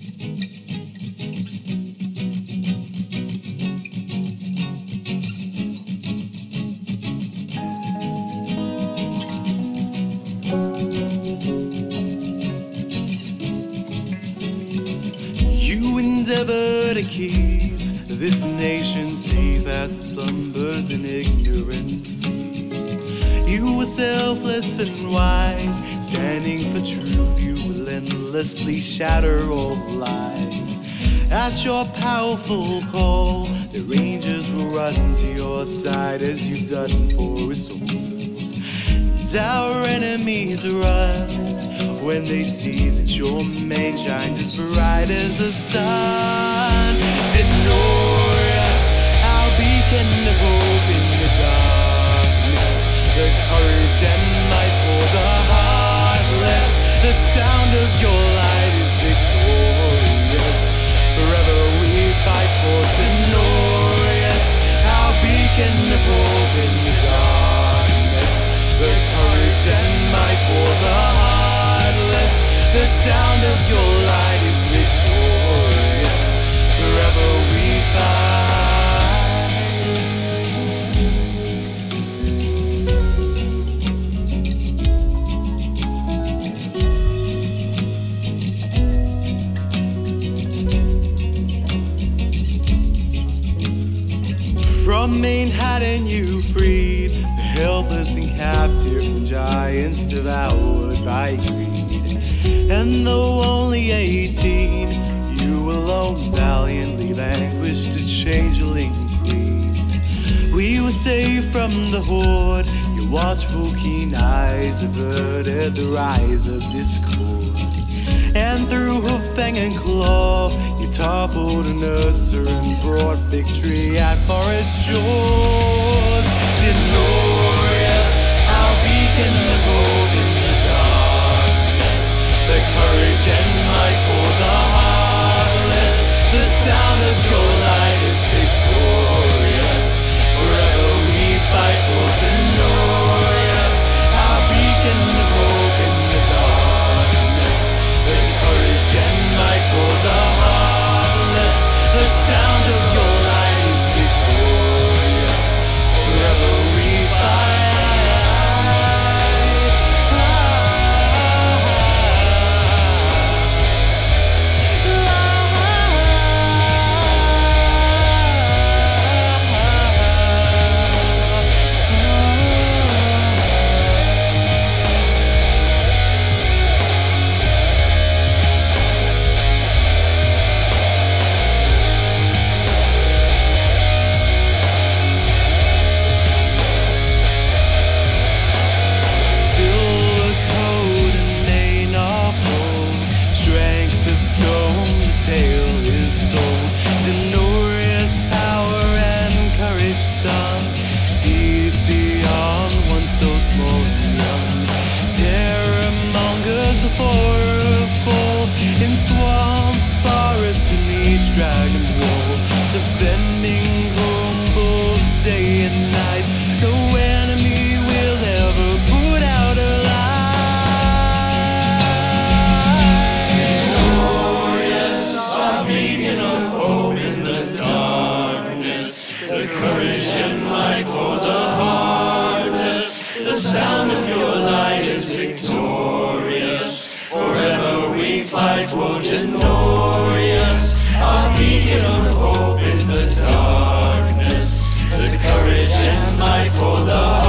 You endeavor to keep this nation safe as it slumbers in ignorance. You were selfless and wise, standing for truth. You relentlessly shatter all lies. At your powerful call, the Rangers will run to your side as you've done for us all. And our enemies run when they see that your mane shines as bright as the sun. Glorious, our beacon of hope in the darkness, the courage and might for the heartless. The sound of your light is victorious. Forever we fight for Denorius, our beacon of hope in the darkness, the courage and might for the heartless. The sound of your light is victorious. Forever we fight. From Manhattan you freed the helpless and captive, from giants devoured by greed. And though only 18, you alone valiantly vanquished a changeling queen. We were saved from the horde, your watchful keen eyes averted the rise of discord. And through her fang and claw, you toppled an Ursa and brought victory at forest shores. Glorious, our beacon of hope in the darkness, the courage and might for the heartless. The sound of your light is victorious. Forever we fight for Denorius, our beacon of hope in the darkness, the courage and might for the heartless. The sound of your light is victorious. Forever we fight. Dragon Wall, defending home both day and night. No enemy will ever put out a light. Glorious, our beacon of hope in the darkness, the courage and might for the heartless. The sound of your light is victorious. Forever we fight for Denorius, our beacon of hope in the darkness, the courage and might for the